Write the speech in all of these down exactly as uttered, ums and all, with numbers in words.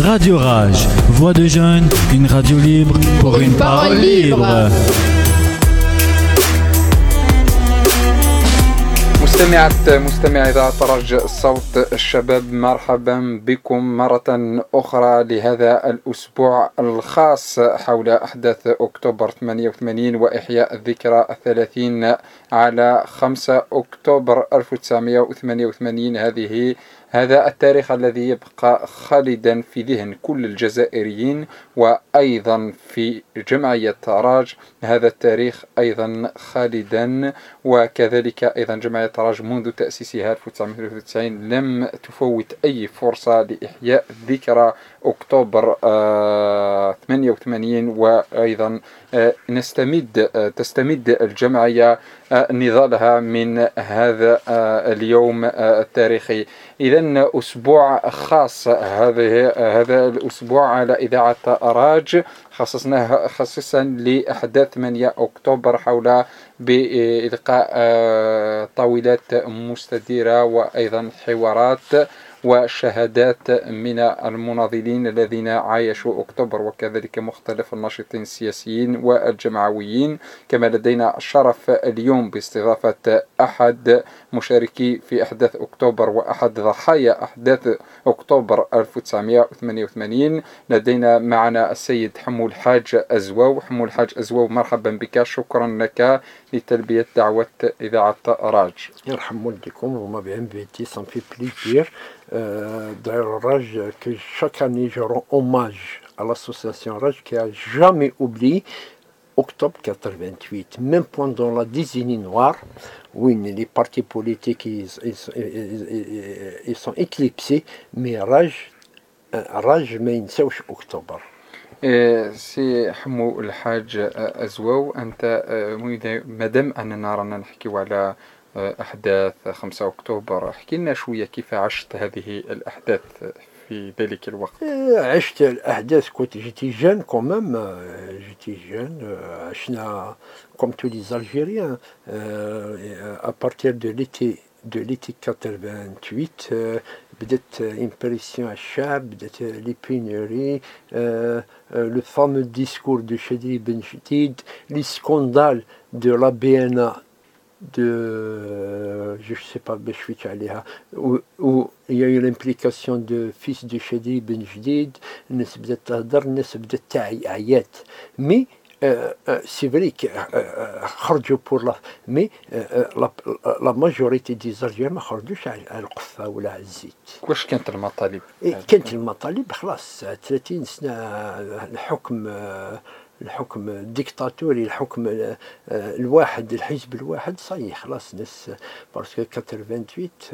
Radio Rage, voix de jeunes, une radio libre pour une parole libre. مستمعات مستمعي إذاعة رج صوت الشباب، مرحبا بكم مرة أخرى لهذا الأسبوع الخاص حول أحداث أكتوبر ثمانية وثمانين وإحياء الذكرى الثلاثين على خمسة أكتوبر ألف وتسعمائة وثمانية وثمانين. هذه هذا التاريخ الذي يبقى خالدا في ذهن كل الجزائريين وأيضا في جمعية راج. هذا التاريخ أيضا خالدا، وكذلك أيضا جمعية راج منذ تأسيسها ألف وتسعمائة وثلاثة وتسعين لم تفوت أي فرصة لإحياء ذكرى أكتوبر آه ثمانية وثمانين، وأيضا آه نستمد آه تستمد الجمعية آه نضالها من هذا آه اليوم آه التاريخي. إذن أسبوع خاص، هذه هذا الأسبوع على إذاعة راج خصصناه خصيصا لأحداث ثمانية أكتوبر حول بإلقاء طاولات مستديرة وأيضا حوارات وشهادات من المناضلين الذين عايشوا أكتوبر، وكذلك مختلف الناشطين السياسيين والجمعويين. كما لدينا الشرف اليوم باستضافة أحد مشاركي في أحداث أكتوبر وأحد ضحايا أحداث أكتوبر ألف وتسعمائة وثمانية وثمانين. لدينا معنا السيد حمو الحاج أزواو. حمو الحاج أزواو، مرحبا بك، شكرا لك لتلبية دعوة إذاعة راج. يرحم والديكم, vous m'avez invité, ça me fait plaisir. Euh, d'ailleurs, Raj, que chaque année je rends hommage à l'association Raj qui a jamais oublié octobre quatre-vingt-huit, même pendant la décennie noire, où les partis politiques ils, ils, ils, ils sont éclipsés, mais Raj, Raj ما ينساوش أكتوبر. سي حمو الحاج أزواو، أنت مادام أننا رانا نحكيو على أحداث خمسة أكتوبر، احكي لنا شوية كيف عشت هذه الأحداث في ذلك الوقت. عشت الأحداث كنت جيتي جان كومام جيتي جان عشنا comme tous les Algériens à partir de l'été de l'été quatre-vingt-huit بدأت impression الشعب, بدأت les pénuries, le fameux discours de Chedri Ben Jdid, les scandales de la B N A de, je ne sais pas, où, où il y a eu l'implication de fils de Chedri Ben Jdid, الناس بدأت تهدر, الناس بدأت تعيط. Mais Euh, euh, c'est vrai que خرجوا pour la mais la, la majorité des Algériens ما خرجوش على القفة ولا على الزيت. واش كانت المطالب؟ كانت المطالب خلاص ثلاثين سنة الحكم الحكم الديكتاتوري, الحكم الواحد, الحزب الواحد, صحيح خلاص ناس باسكو quatre-vingt-huit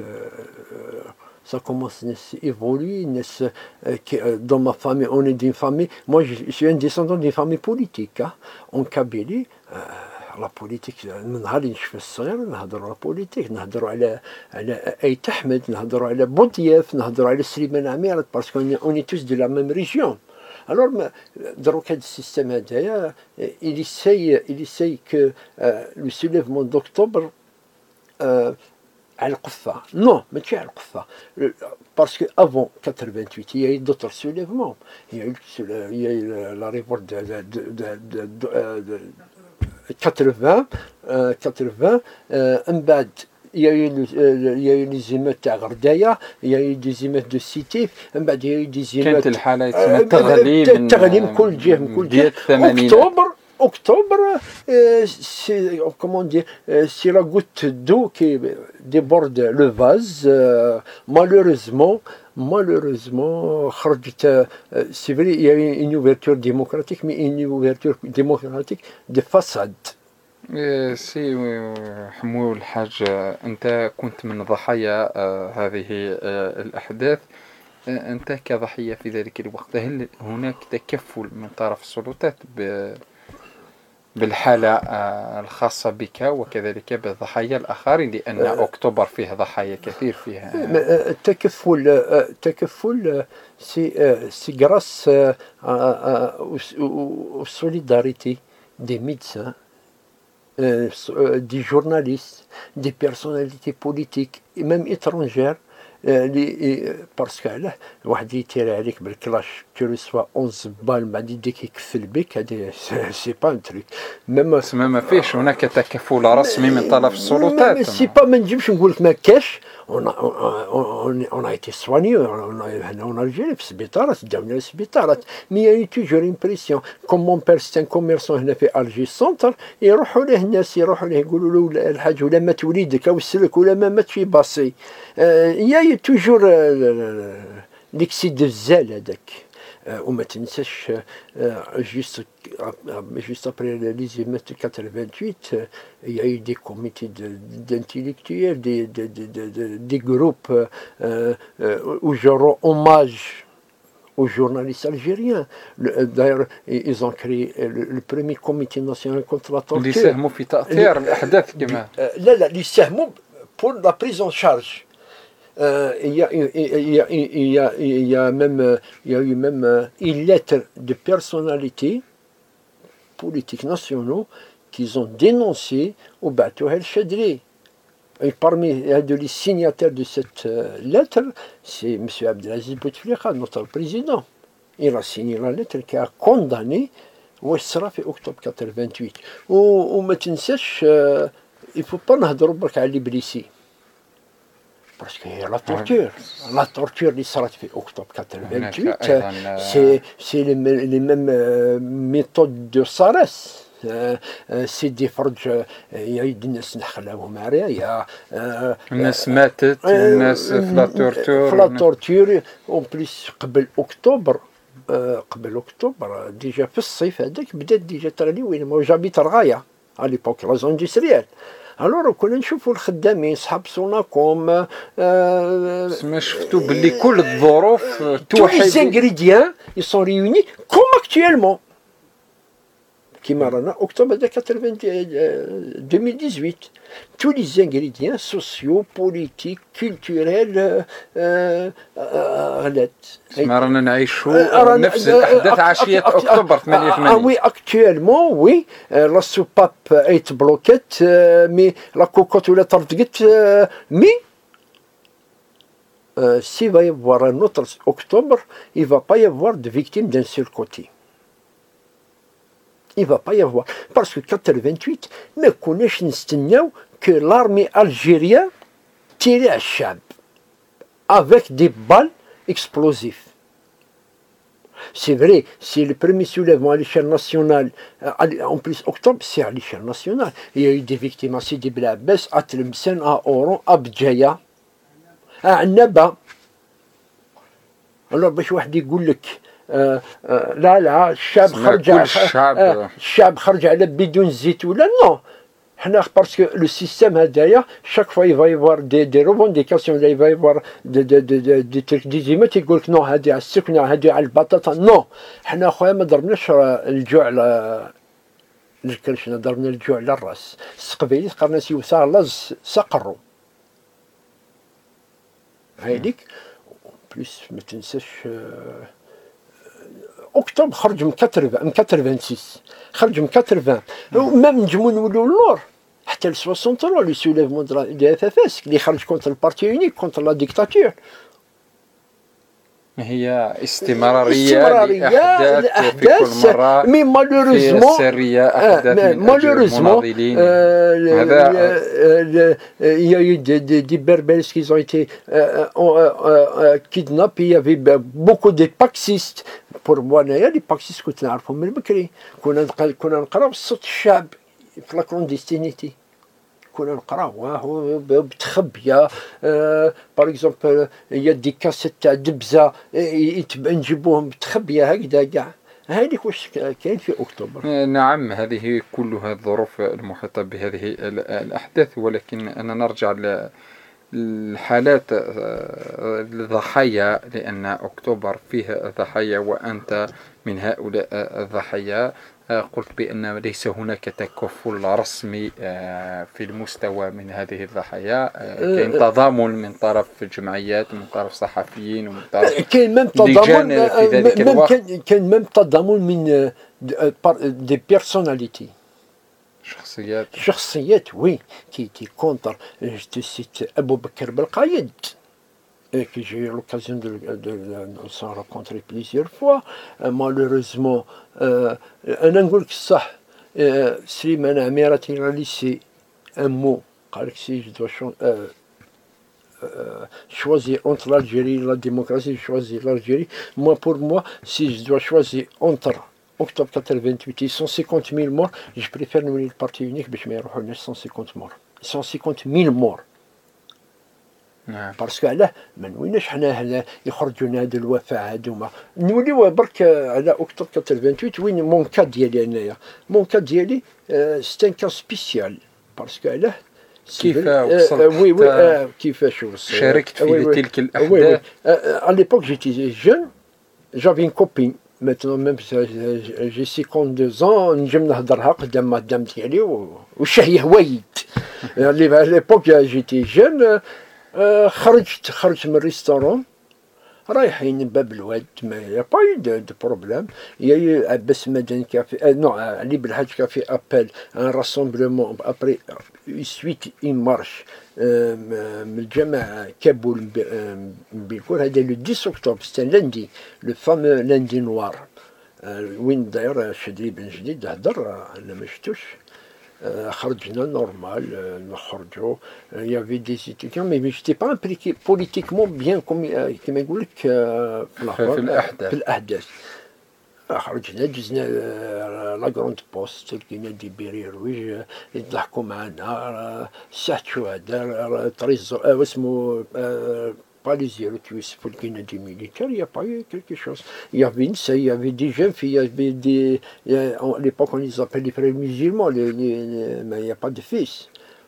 ça commence à évoluer. Dans ma famille, on est d'une famille, moi je suis un descendant d'une famille politique. Hein. En Kabylie, euh, la politique, من نهار نشوف الصغير نهضروا على البوليتيك, نهضروا على على أيت أحمد, نهضروا على بوطياف, نهضروا على سليمان عميرة, parce qu'on on est tous de la même région. Alors, دروك هذا السيستم هذايا, il essaye, il essaye que euh, le soulèvement d'octobre euh, على القفة. Non, mais tu es à القفة. Parce qu'avant quatre-vingt-huit, il y a eu d'autres soulèvements. Il y a eu, il y a eu la révolte de, de, de, de, de, de quatre-vingts, euh, quatre-vingts, euh, il y a eu, il y a eu les émeutes à Gardaya, il y a eu des émeutes de Cité, il y a eu des émeutes... كانت الحالة يسمى التغليم التغليم كل جهة من كل جهة. أكتوبر Octobre, euh, c'est, comment dire, euh, c'est la goutte d'eau qui déborde le vase. Euh, malheureusement, malheureusement, euh, c'est vrai, il y a eu une ouverture démocratique, mais une ouverture démocratique de façade. سي حمو الحاج، أنت كنت من ضحايا هذه الأحداث. أنت كضحية في ذلك الوقت، هل هناك تكفل من طرف السلطات ب بالحالة الخاصة بك وكذلك بالضحايا الآخرين، لأن أكتوبر فيه ضحايا كثير فيها؟ التكفل التكفل سي سي غراس au solidarité des médecins, des journalistes, des personnalités politiques et même étrangères لي باسكو علاه واحد يتير عليك بالكلاش تو سوا أونز بال بعد يديك يكفل بك هذه سي با ان تريك ميم تسمى ما فيش هناك تكفل رسمي من طرف السلطات. سي با ما نجمش نقول لك ما كاش. on a, on, on a été soigné, on a en Algérie في السبيطارات داونا للسبيطارات مي يعني توجور امبريسيون كوم مون بير سيتان كوميرسون هنا في الجي سونتر يروحوا له الناس يروحوا له يقولوا له الحاج ولا مات وليدك او السلك ولا ما مات شي باصي يا توجور ليكسيد دو الزال هذاك. وما تنساش جوست juste après les émeutes de quatre-vingt-huit, il y a eu des comités d'intellectuels, des, des, des, des groupes euh, où je rends hommage aux journalistes algériens. D'ailleurs, ils ont créé le, le premier comité national contre la torture. اللي ساهموا في تأثير الأحداث كمان. لا لا اللي ساهموا pour la prise en charge. Euh, il, y a, il, y a, il, y a, il y a même il y a eu même une lettre de personnalités politiques nationaux qu'ils ont dénoncé au bateau El Chadri. Et parmi les signataires de cette lettre, c'est M. Abdelaziz Bouteflika, notre président. Il a signé la lettre qui a condamné Ouessra في octobre quatre-vingt-huit. وما تنساش il ne faut pas نهضروا برك على الإبليسي. Parce que la torture, la torture اللي صارت في أكتوبر quatre-vingt-huit, c'est, c'est les, les mêmes euh, méthodes de Sarès. سيدي فرج يعيد الناس نحلاوهم معايا يا الناس ماتت والناس في لا تورتور في لا تورتور اون بليس قبل اكتوبر قبل اكتوبر ديجا في الصيف هذاك بدات ديجا تغلي وين ما جابيت رغايه على ليبوك لا زون دوستريال. الوغ كنا نشوفوا الخدامين صحاب سوناكوم ما شفتوا باللي كل الظروف توحد tous les ingrédients ils sont réunis comme actuellement كيما رانا اكتوبر deux mille dix-huit tous les ingrédients sociaux politiques culturels غلات ما رانا نعيشوا نفس الاحداث عشيه اكتوبر ثمانية وثمانين. وي اكtuellement وي لا سوباب ايت بلوكيت مي لا كوكوت ولا ترتقت مي s'il va y avoir un autre octobre, il ne va pas y avoir de victimes d'un seul côté. Il ne va pas y avoir. Parce que quatre-vingt-huit, ما كناش نستناو que l'armée algérienne tirait à Chab avec des balles explosives. C'est vrai, c'est le premier soulèvement à l'échelle nationale. En plus, octobre, c'est à l'échelle nationale. Il y a eu des victimes à Sidi Bel Abbas, à Tlemcen, à Oran, à Bdjaya, à Annaba. Alors, باش واحد يقول لك آه آه لا لا الشاب خرج آه الشاب خرج على بدون زيت ولا نو حنا باسكو لو سيستيم هدايا شاك فوا يفا يفوار دي دي روفونديكاسيون ولا يفا يفوار دي دي دي دي دي ترك دي زيمات يقول لك نو هادي على السكنه هادي على البطاطا نو حنا خويا ما ضربناش الجوع على الكرشنا ضربنا الجوع على الراس السقبيلي قرنا سيوسا لاز سقرو هايديك بليس ما تنساش اكتوبر خرج من quatre-vingt-six خرج من quatre-vingts ميم نجمو نولوا اللور حتى ل soixante-trois لو سوليفمون دو اف اف اس اللي خرج كونتر البارتي يونيك كونتر لا ديكتاتور. هي استمرارية لأحداث في كل مرة مي مالوريزمون في السرية أحداث مالوريزمون هذا il y a eu des, des, des berbères qui ont été euh, euh, kidnappés. Il y avait beaucoup de paxistes. Pour moi, les paxistes كنت نعرفهم من بكري كنا كنا نقراو صوت الشعب في لا كلونديستينيتي كنا نقراوه بتخبيه باغ اكزومبل يا دي كاسيت تاع دبزه نجيبوهم بتخبيه هكذا كاع هذيك واش كاين في اكتوبر. نعم هذه كلها الظروف المحيطه بهذه الاحداث ولكن انا نرجع للحالات الضحايا لان اكتوبر فيه ضحايا وانت من هؤلاء الضحايا. قلت بأن ليس هناك تكفل رسمي في المستوى من هذه الضحايا. كاين تضامن من طرف الجمعيات ومن طرف صحفيين ومن طرف كاين ميم تضامن في ذلك الوقت. كاين ميم تضامن من دي بيرسوناليتي شخصيات شخصيات وي كي تي كونتر جو سيت ابو بكر بالقايد et que j'ai eu l'occasion de, de, de, de s'en rencontrer plusieurs fois. Euh, malheureusement, euh, أنا نقول لك الصح euh, سليمان عميرة تيرالي سي un mot قال لك si je dois cho- euh, euh, choisir entre l'Algérie et la démocratie, je choisis l'Algérie. Moi, pour moi, si je dois choisir entre octobre quatre-vingt-huit et cent cinquante mille morts, je préfère نولي البارتي يونيك باش ما يروحولناش cent cinquante morts. cent cinquante mille morts. نعم. باسكو علاه ما نويناش حنا هنا يخرجونا هاد الوفاة هادوما نوليو برك على اكتوبر ثمانية وثمانين وين مون كا ديالي انايا مون كا ديالي سي ان كا سبيسيال باسكو علاه كيف آه وصلت آه وي وي حتى آه كيفاش وصلت شاركت في وي وي تلك وي وي الأحداث؟ à l'époque j'étais jeune j'avais une copine maintenant même j'ai cinquante-deux ans نجم نهضرها قدام مدام ديالي والشهيه هوايد à l'époque j'étais jeune آه خرجت خرجت من الريستورون رايحين باب الواد ما يا با دو دو بروبليم يا عباس مدن كافي نو علي بالحاج كافي ابل ان راسومبلومون ابري سويت اون مارش من الجامع كابول بالكل هذا لو عشرة اكتوبر سي لاندي لو فام لاندي نوار وين داير شدري بن جديد هضر انا ما شفتوش خرجنا نورمال نخرجوا il y avait des étudiants mais je n'étais pas impliqué politiquement bien comme كما يقول لك في الأحداث في الأحداث خرجنا دزنا لا غروند بوست لقينا دي بيريرويج يضحكوا معنا ساعة شهداء طريز اسمه pas les zéro tués pour qu'il y ait des militaires, il n'y a pas eu quelque chose. Il y avait une, il y avait des jeunes filles, il y avait des... À l'époque, on les appelait les frères musulmans, les, les, les, mais il n'y a pas de fils.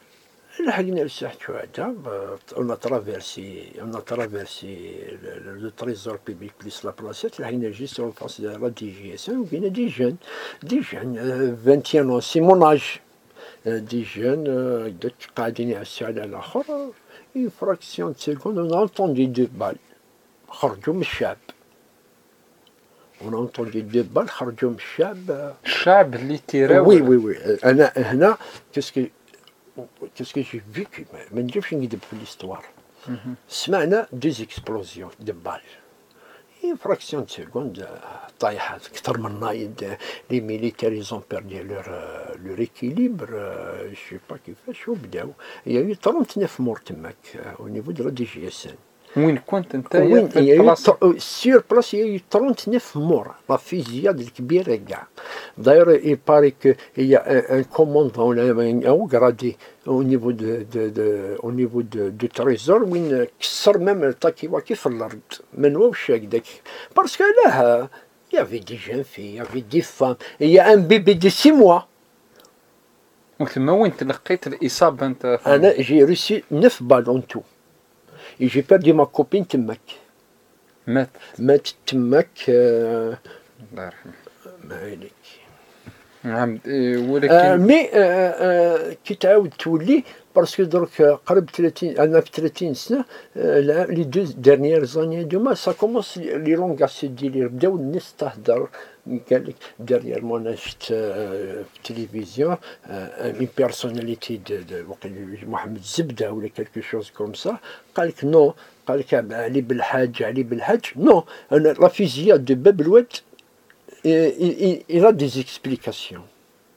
On a traversé, on a traversé le, le trésor public plus la placette, là, il y a juste en face de la D G S, il y a des jeunes, des jeunes, vingt et un ans, c'est mon âge. Des jeunes, qui قاعدين يعسوا على الآخر. Une fraction de seconde, on a entendu deux balles. خرجوا من الشعب. On a entendu deux balles, خرجوا من الشعب. الشعب اللي تيراو. Oui, oui, oui. أنا هنا qu'est-ce que qu'est-ce que j'ai vécu ما نجيبش نكذب في l'histoire. سمعنا deux explosions de balles. Une fraction de seconde طايحة أكثر من نايد. Les militaires ils ont perdu leur leur équilibre. Je sais pas كيفاش وبداو. Il y a eu trente-neuf morts تماك au niveau de la D G S N. وين كنت انت وين في البلاصة؟ سير بلاصة il y a eu trente-neuf morts. La fusillade الكبيرة كاع. D'ailleurs il paraît que il y a un, un commandant un haut gradé au niveau de, de, de au niveau de, de trésor وين كسر même التاكي واكي في الأرض. من واش هكذاك. Parce que là il y avait des jeunes filles, il y avait des femmes. Il y a un bébé de six mois. وثم وين تلقيت الإصابة أنت؟ أنا j'ai reçu neuf balles en tout. Et j'ai perdu ma copine تماك. مات. مات تماك. الله يرحمه. ما عليك. نعم ولكن. آه مي آه آه كي تعاود تولي باسكو درك قرب ثلاثين أنا في ثلاثين سنة آه لي دو ديرنيير زاني هادوما سا كومونس لي لونغاس ديالي بداو الناس تهدر قال لك ديريير مون انا شفت آه في التلفزيون اون بيرسوناليتي دو محمد الزبده ولا كالكو شوز كوم سا قال لك نو قال لك علي بالحاج علي بالحاج نو انا لا فيزياء دو باب الواد il a des explications.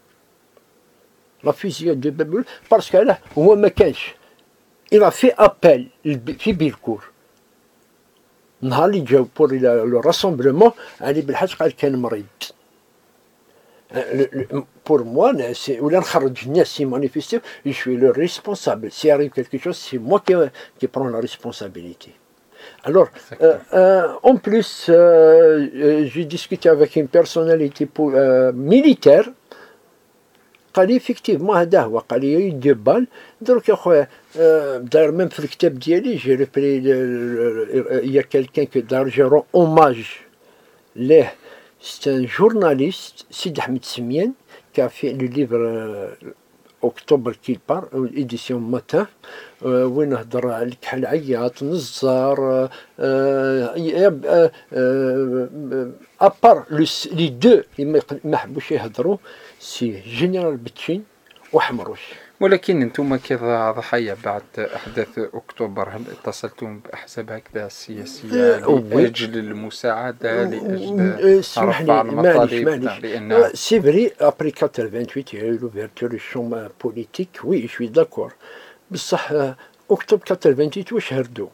La fusillade de Babel, parce que là, هو ما كانش. Il a fait appel في بيركور. نهار اللي جاو pour le rassemblement, علي بالحاج قال كان مريض. Pour moi, ولا نخرج الناس يمانيفيستيو, je suis le responsable. S'il arrive quelque chose, c'est moi qui, qui prends la responsabilité. Alors, euh, euh, en plus, euh, euh, j'ai discuté avec une personnalité pour, euh, militaire. قال لي effectivement هذا هو قال لي يا دو بال درك يا خويا داير ميم في الكتاب ديالي جي ريبري يا كالكان كو دار جي رون اوماج ليه سي ان جورناليست سيد احمد سميان كا في لو ليفر اكتوبر كيل بار ايديسيون ماتان وين هضر على كحل عياط نزار ابار لي دو اللي ما حبوش يهضروا سي جنرال بتشين وحمروش ولكن أنتم كضحايا بعد أحداث أكتوبر، هل اتصلتم بأحزاب هكذا سياسية لأجل المساعدة، لأجل رفع المطالب؟ لأن سي فري أبري ثمانية وثمانين il y a eu l'ouverture du champ politique. Oui, je suis d'accord. بصح أكتوبر ثمانية وثمانين واش هردوا؟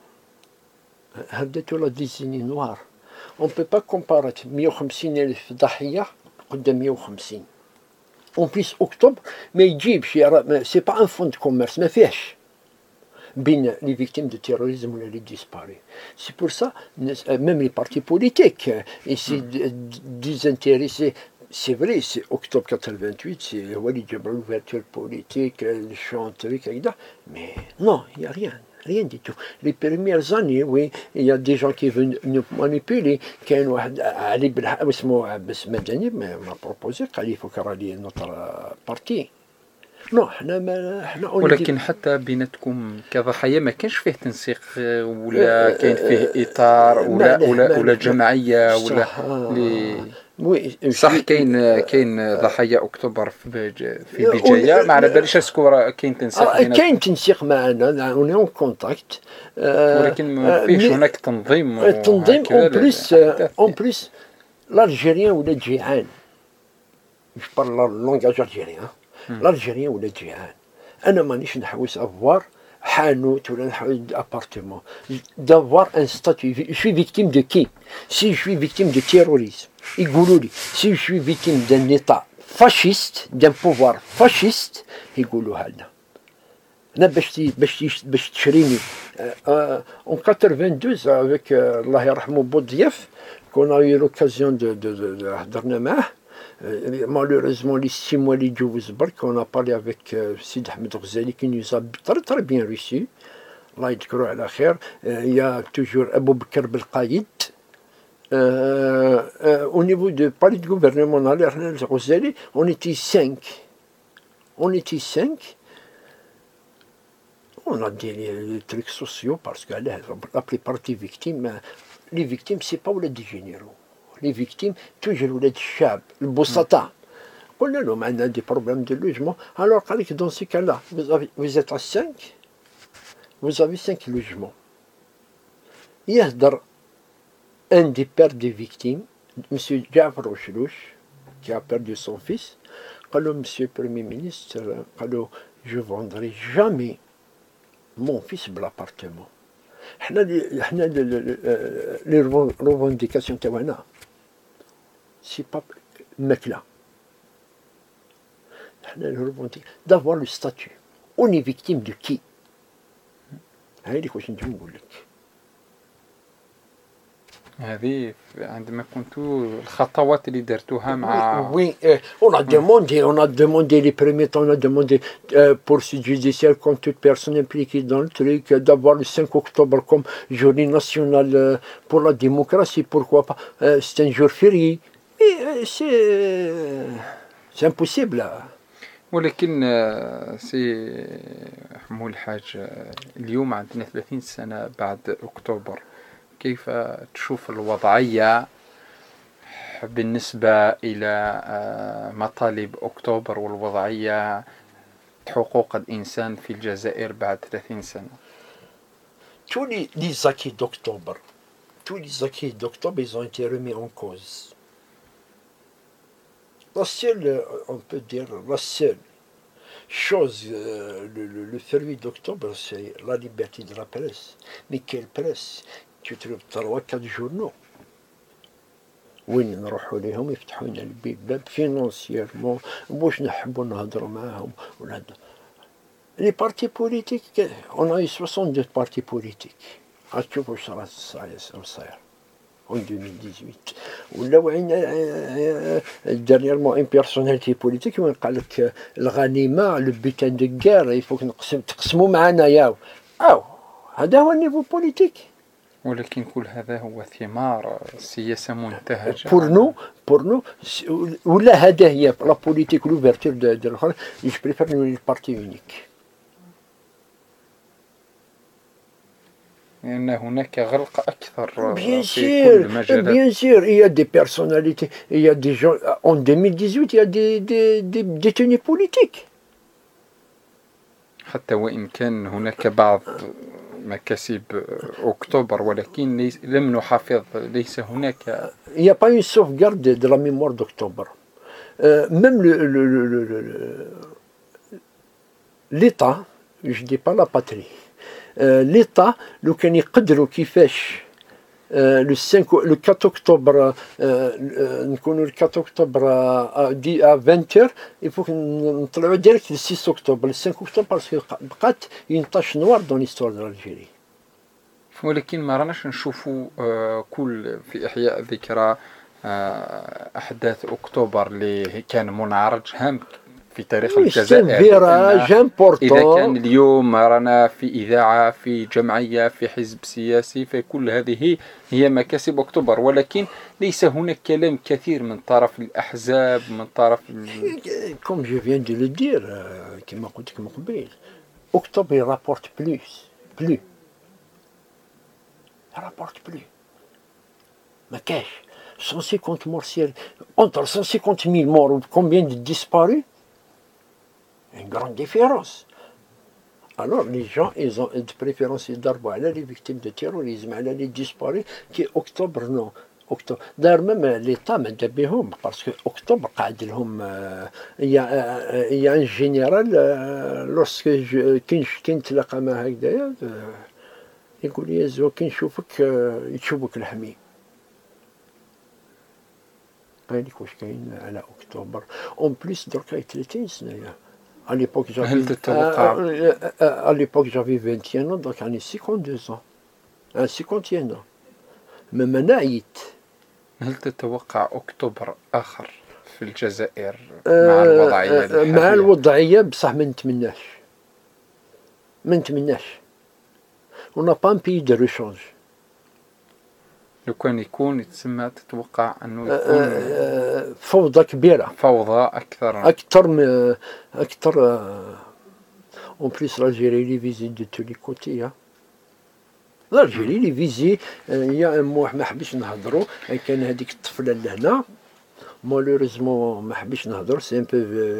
هردتوا لا ديزيني نوار. On ne peut pas comparer مية وخمسين ألف ضحية قدام مية وخمسين. En plus أكتوبر ما يجيبش، سي با ان فون دو كوميرس، ما فيهش بين لي فيكتيم دو تيروريزم ولا لي ديسباري. سي بور سا ميم لي بارتي بوليتيك يسي ديزانتيريسي. سي فري سي أكتوبر ثمانية وثمانين سي هو اللي جاب لوفيرتور بوليتيك الشونتريك هكذا، مي نو يا ريان. Rien du tout. Les premières années, oui, il y a des gens qui veulent nous manipuler. كان واحد علي بن اسمه عباس مدني ما بروبوزي قال لي فك راه لي نوتر بارتي. نو حنا ما حنا ولكن حتى بيناتكم كضحايا ما كانش فيه تنسيق ولا كاين فيه اطار ولا ولا ولا جمعيه ولا لي صح. كاين كاين ضحايا اكتوبر في في بجايه، ما على باليش اسكو كاين تنسيق بيناتكم. كاين تنسيق معنا، اون اون كونتاكت، ولكن ما فيش هناك تنظيم. التنظيم اون بليس اون بليس الجيريان ولا جيعان. مش بارل لونغاج الجيريان، الجيريان ولا جيعان. انا مانيش نحوس افوار حانوت ولا نحوس ابارتمون، دافوار ان ستاتيو. جو سوي فيكتيم دو كي؟ سي جو سوي فيكتيم دو تيروريزم يقولوا لي، سي جو سوي فيكتيم دان ايطا فاشيست، دان بوفوار فاشيست يقولوا هذا. انا باش باش باش تشريني اون ثمانية وثمانين افيك الله يرحمه بوضياف كنا يو لوكازيون دو دو هضرنا معاه. Malheureusement, les six mois les Djouzberg, on a parlé avec euh, Sid Ahmed Ghazali qui nous a très très bien reçus. Allah yadhkuru ala khair. Il y a toujours Abou Bakr Belqaïd. Au niveau du palais de gouvernement, on allait à Ghazali, on était cinq. On était cinq. On a des, des trucs sociaux parce que la plupart des victimes, les victimes, c'est pas les généraux. Les victimes, toujours ولاد الشعب البسطاء. قلنا لهم عندنا دي بروبليم دو لوجمون. Alors قال لك dans ces cas-là, vous avez vous êtes à cinq, vous avez cinq logements. يهدر un des pères des victimes, monsieur Jaafar Oshlouch, qui a perdu son fils. قال له monsieur le Premier ministre, قال له je vendrai jamais mon fils بالappartement. حنا حنا لي ريفونديكاسيون تاعنا c'est pas الماكلة. احنا نرفونتي d'avoir le statut. On est victime de qui؟ هاي واش نجي نقول لك. هذه عندما كنتوا الخطوات اللي درتوها مع وي on a demandé on a demandé les premiers temps on a demandé euh, poursuite judiciaire contre toute personne impliquée dans le truc, d'avoir le cinq octobre comme journée nationale euh, pour la démocratie, pourquoi pas. euh, c'est un jour férié. C'est c'est impossible. ولكن سي حمول الحاج، اليوم عندنا ثلاثين سنة بعد أكتوبر، كيف تشوف الوضعية بالنسبة إلى مطالب أكتوبر والوضعية حقوق الإنسان في الجزائر بعد ثلاثين سنة؟ Tous les, les acquis d'octobre, tous les acquis d'octobre, ils ont été remis en cause. La seule, on peut dire, la seule chose, euh, le, le, le fruit d'octobre, c'est la liberté de la presse. Mais quelle presse? Tu trouves trois quatre journaux. وين نروحوا لهم يفتحوا لنا الباب فينانسيرمون واش نحبوا نهضروا معاهم ولا لي بارتي بوليتيك. on a eu soixante-deux partis politiques. غتشوف واش راه صاير en deux mille dix-huit. ولاو عندنا dernièrement une personnalité politique وين قال لك الغنيمه لو بيتان دو غير يفوك نقسم تقسموا معنا ياو او هذا هو النيفو بوليتيك. ولكن كل هذا هو ثمار سياسة منتهجة. pour nous pour nous ولا هذا هي لا بوليتيك لوفيرتور دو الاخر. جو بريفير نولي بارتي يونيك. لأن هناك غلق أكثر bien في sûr, كل المجالات. bien sûr, il y a des personnalités, il y a des gens. En deux mille dix-huit, il y a des, des, des détenus politiques. حتى وإن كان هناك بعض مكاسب أكتوبر ولكن ليس لم نحافظ ليس هناك. Il n'y a pas une sauvegarde de la mémoire d'octobre. Euh, même le, le, le, le, le, l'État, je ne dis pas la patrie, euh, l'État, لو كان يقدروا كيفاش le cinq le quatre octobre نكونوا le quatre octobre à vingt heures il faut نطلعوا direct le six octobre le cinq octobre parce que بقات une tache noire dans l'histoire de l'Algérie. ولكن ما راناش نشوفوا كل في إحياء ذكرى أحداث أكتوبر اللي كان منعرج هام في تاريخ الجزائر. إذا كان اليوم رانا في إذاعة في جمعية في حزب سياسي فكل هذه هي مكاسب أكتوبر ولكن ليس هناك كلام كثير من طرف الأحزاب من طرف Comme je viens de le dire كما قلت لك من قبل أكتوبر rapporte plus plus rapporte plus ما كاش cent cinquante morts entre cent cinquante mille morts ou combien de disparus. Une grande différence. Alors les gens, ils ont de préférence d'arbois les victimes de terrorisme, les disparus, qui est octobre, non. Octobre. D'ailleurs même l'État m'a dit parce que octobre, il y a, il y a un général, lorsque je, كنت نتلاقى معاه هكذايا يقول لي زو كي نشوفك يشوفك الحمي. هذيك واش كاين على اكتوبر. اون بليس دركا ثلاثين سنه. À l'époque, j'avais, euh, euh, à l'époque, j'avais vingt et un ans, donc j'en ai cinquante-deux ans. Un cinquante et un ans. même أنا عييت. هل تتوقع أكتوبر آخر في الجزائر مع الوضعية الحالية؟ مع الوضعية بصح ما نتمناش. ما نتمناش. On n'a pas un pays de rechange. لو كان يكون يتسمى تتوقع أنه يكون فوضى كبيرة. فوضى أكثر. أكثر من أكثر. En plus, l'Algérie est visée de tous les côtés. l'Algérie est visée. Il y a un mois ما حبيش نهضروا كان هذيك الطفلة لهنا. Malheureusement ما حبيش نهضر. C'est un peu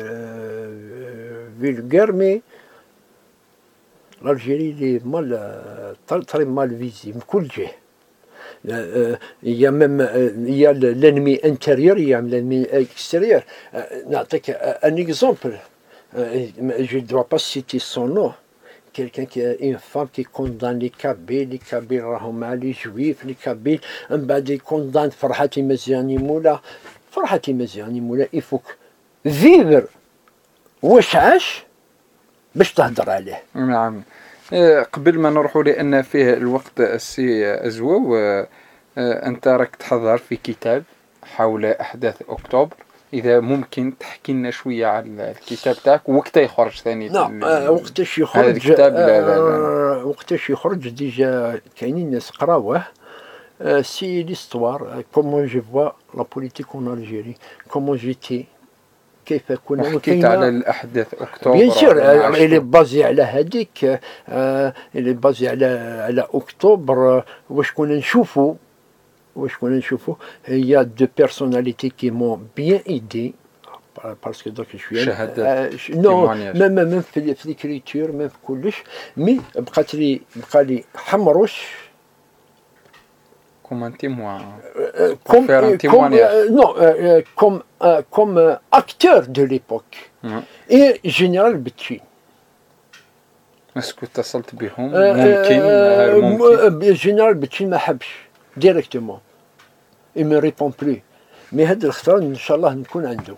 vulgaire mais l'Algérie est mal très mal visée من كل جهة. Il y a même il y a l'ennemi intérieur, il y a l'ennemi extérieur. نعطيك un exemple. Je ne dois pas citer son nom. Quelqu'un qui est une femme qui condamne les Kabyles, les Kabyles راهم les Juifs, les Kabyles. من بعد يكوندان فرحتي مزياني مولا. فرحتي مزياني مولا il faut vivre واش عاش باش تهضر عليه. نعم. قبل ما نروحوا لأن فيه الوقت السي أزوو أنت راك تحضر في كتاب حول أحداث أكتوبر إذا ممكن تحكي لنا شوية على الكتاب تاعك وقتها يخرج ثاني. نعم وقتاش يخرج هذا الكتاب آه وقتاش يخرج ديجا كاينين ناس قراوه. سي ليستوار كومون جو فوا لا بوليتيك اون الجيري كومون جيتي كيف كنا حكيت على الأحداث أكتوبر. بيان سور اللي بازي على هذيك اللي بازي على على أكتوبر واش كنا نشوفوا واش كنا نشوفوا هي دو بيرسوناليتي كي مون بيان ايدي باسكو دوك شويه شهادات نو ميم ميم في ليكريتور ميم في كلش مي بقات لي بقى لي حمروش comme un témoin. Euh, comme, euh, comme, euh, non, euh, comme, euh, comme euh, acteur de l'époque. Mmh. Et général Betchin. Est-ce que tu as salté بهم ممكن ممكن général Betchin ما حبش directement. Il me répond plus. mais هذا الاختيار ان شاء الله نكون عنده.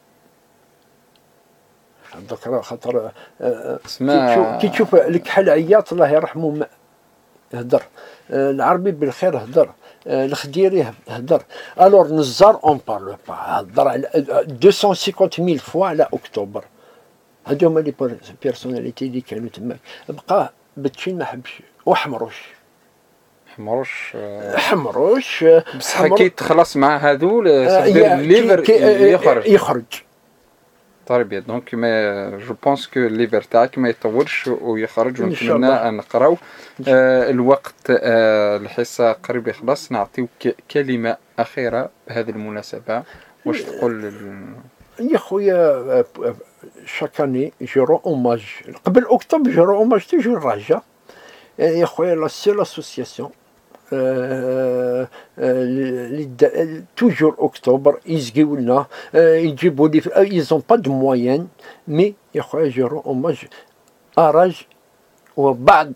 عندك خاطر كي تشوف لك حال عياط الله يرحمه هدر العربي بالخير هدر الخديري هدر الور نزار اون بارلو با هدر على مئتين وخمسين ألف فوا على اكتوبر. هادو هما لي بيرسوناليتي اللي كانوا تماك. بقى بتشين ما حبش وحمروش حمروش حمروش بصح كي تخلص مع هادو الليفر يخرج يخرج طيب دونك ما جو بونس كو الليفر تاعك ما يطولش ويخرج ونتمنى ان نقراو. آه الوقت آه الحصه قريب يخلص. نعطيوك كلمه اخيره بهذه المناسبه واش تقول ال... يا خويا chaque année je rends hommage. قبل أكتوبر je rends hommage toujours Raja. يا خويا la seule association euh, euh, toujours octobre يزقيو لنا يجيبوا لي ils ont pas de moyens mais يا خويا je rends hommage à Raja وبعض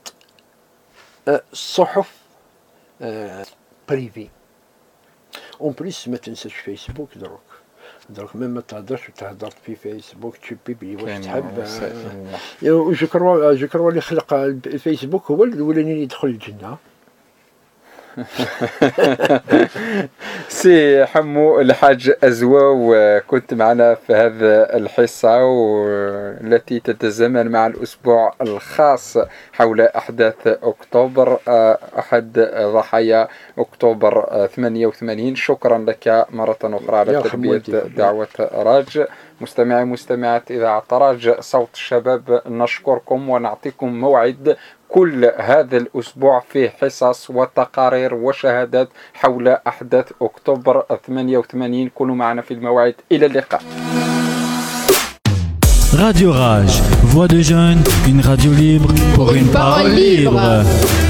الصحف بريفي. اون بليس ما تنساش فيسبوك دروك دروك ميم ما تهضرش وتهضر في فيسبوك تشوبيبلي واش تحب. جو كروا جو كروا اللي خلق الفيسبوك هو الاولاني اللي يدخل الجنه. سي حمو الحاج أزواو، كنت معنا في هذا الحصة والتي تتزامن مع الأسبوع الخاص حول أحداث أكتوبر، أحد ضحايا أكتوبر ثمانية وثمانين. شكرا لك مرة أخرى على تلبية دعوة راج. مستمعي مستمعات إذاعة راج صوت الشباب، نشكركم ونعطيكم موعد كل هذا الأسبوع فيه حصص وتقارير وشهادات حول أحداث أكتوبر ثمانية وثمانين. كونوا معنا في الموعد. إلى اللقاء. Radio Rage, voix de jeunes, une radio libre pour une parole libre.